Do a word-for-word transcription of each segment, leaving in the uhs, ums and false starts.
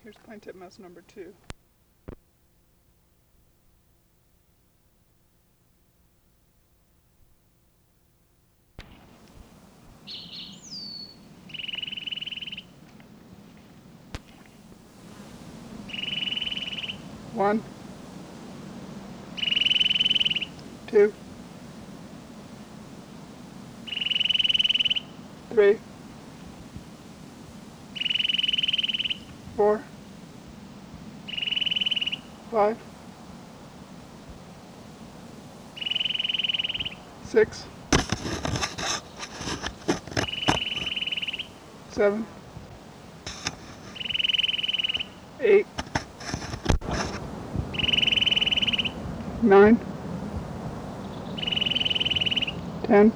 Here's pine tip mouse number two. One, two, three, four, five, six, seven, eight, nine, ten,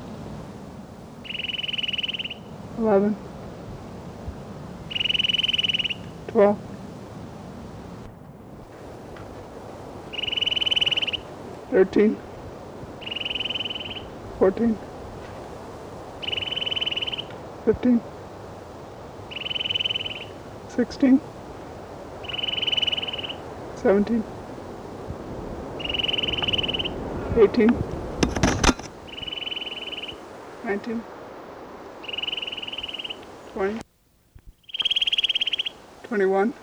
eleven, twelve, thirteen, fourteen, fifteen, sixteen, seventeen, eighteen, nineteen, twenty, twenty-one,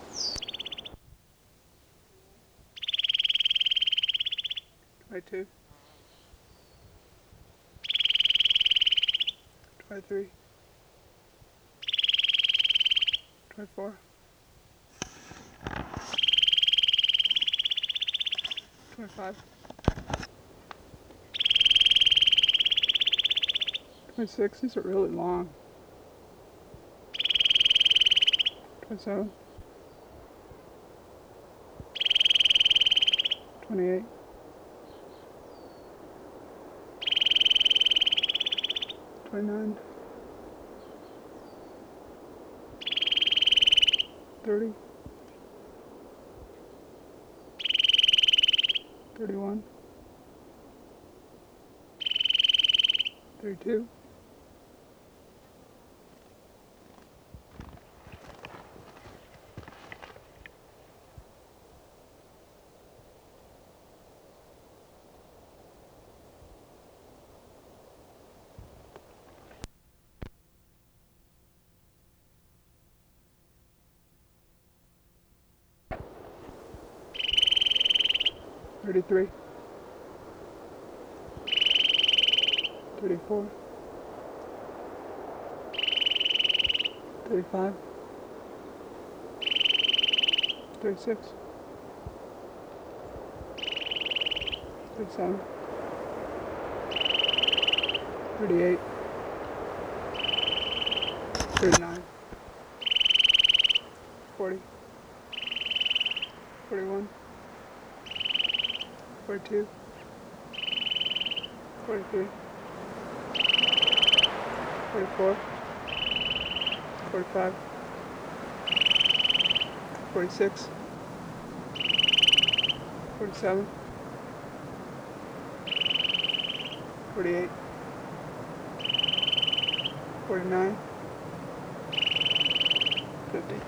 twenty-two, twenty-three, twenty-four, twenty-five, twenty-six, these are really long, twenty-seven, twenty-eight, twenty-nine, thirty, thirty-one, thirty-two, thirty-three, thirty-four, thirty-five, thirty-six, thirty-seven, thirty-eight, thirty-nine, forty, forty-one, forty-two, forty-three, forty-four, forty-five, forty-six, forty-seven, forty-eight, forty-nine, fifty.